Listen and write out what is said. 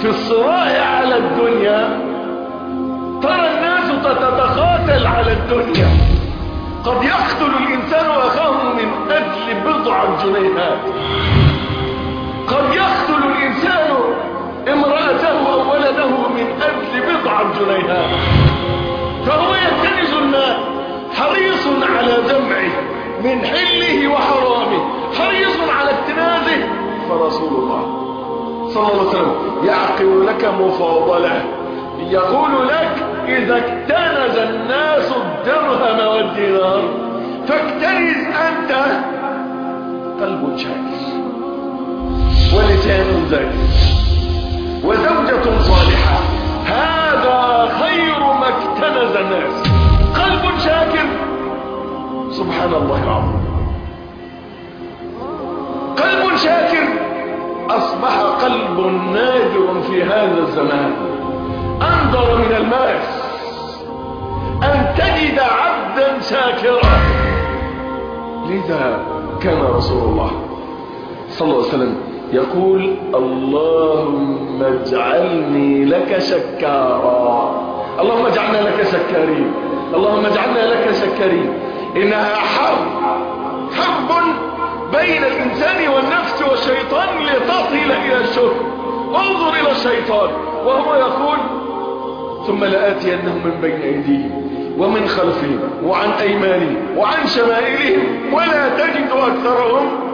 في الصراع على الدنيا ترى الناس تتقاتل على الدنيا. قد يقتل الإنسان أخاه من أجل بضع جنيهات، قد يقتل الإنسان امرأته أو ولده من أجل بضع جنيهات، فهو يكتنز المال، حريص على جمعه من حله وحرامه، حريص على اكتنازه. فرسول الله صلى الله عليه وسلم يعقل لك مفاضلة، يقول لك إذا اكتنز الناس الدرهم والدينار فاكتنز أنت قلب شاكر ولسان ذاكر وزوجة صالحة. هذا خير ما اكتنز الناس، قلب شاكر. سبحان الله العظيم، قلب شاكر أصبح قلب نادر في هذا الزمان، أنظر من الماس أن تجد عبدا شاكرا. لذا كان رسول الله صلى الله عليه وسلم يقول اللهم اجعلني لك شكارا، اللهم اجعلنا لك شكارين، اللهم اجعلنا لك شكارين. إنها حرب بين الإنسان والنفس والشيطان لتصل إلى الشكر. انظر إلى الشيطان وهو يقول ثم لآتينهم من بين أيديهم ومن خلفهم وعن أيمانهم وعن شمائلهم ولا تجد أكثرهم